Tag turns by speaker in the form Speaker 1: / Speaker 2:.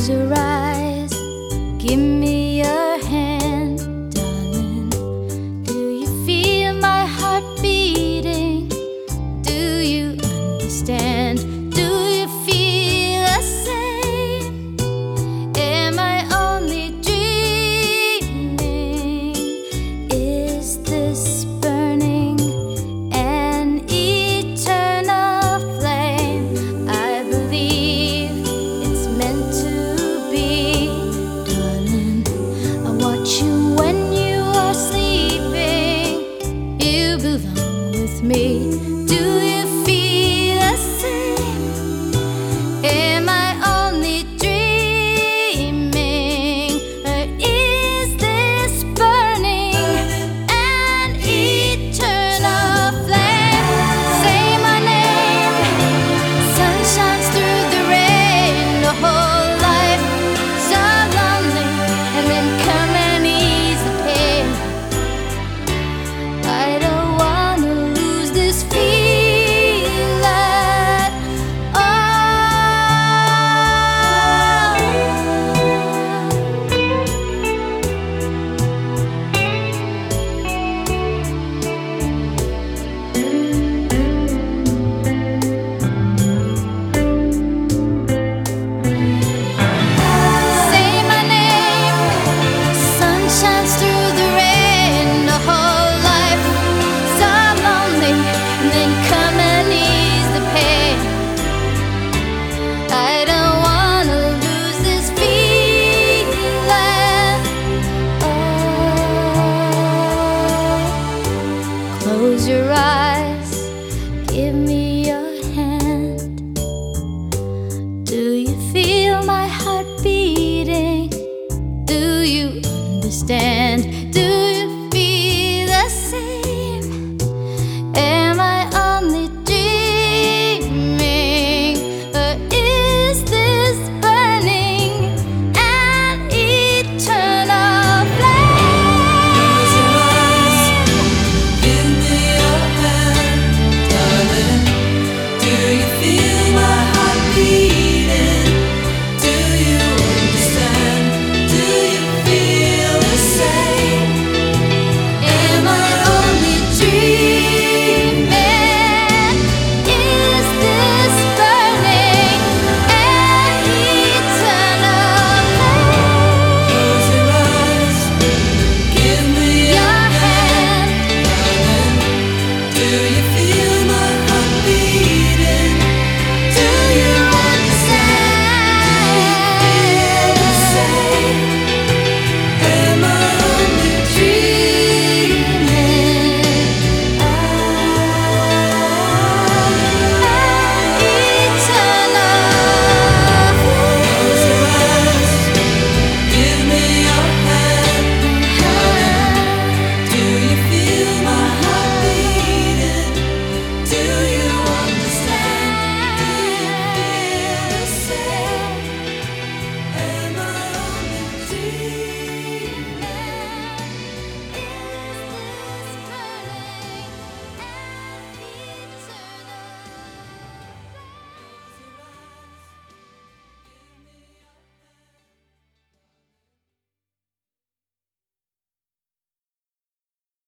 Speaker 1: Close your eyes, give me your hand, darling. Do you feel my heart beating? Do you understand? Do you feel the same? Am I only dreaming? Is this burning an eternal flame? I believe it's meant to be, darling. I watch you when you are sleeping. You belong with me. Do you feel the same? Am I only dreaming? Or is this burning an eternal flame? Say my name. Sun shines through the rain. The whole life so lonely, and then come and ease the pain. I don't wanna lose this feeling. Oh, say my name. Sun shines through the rain. The whole life so lonely, and then come and ease the pain. I don't wanna lose this feeling. Oh, close your eyes.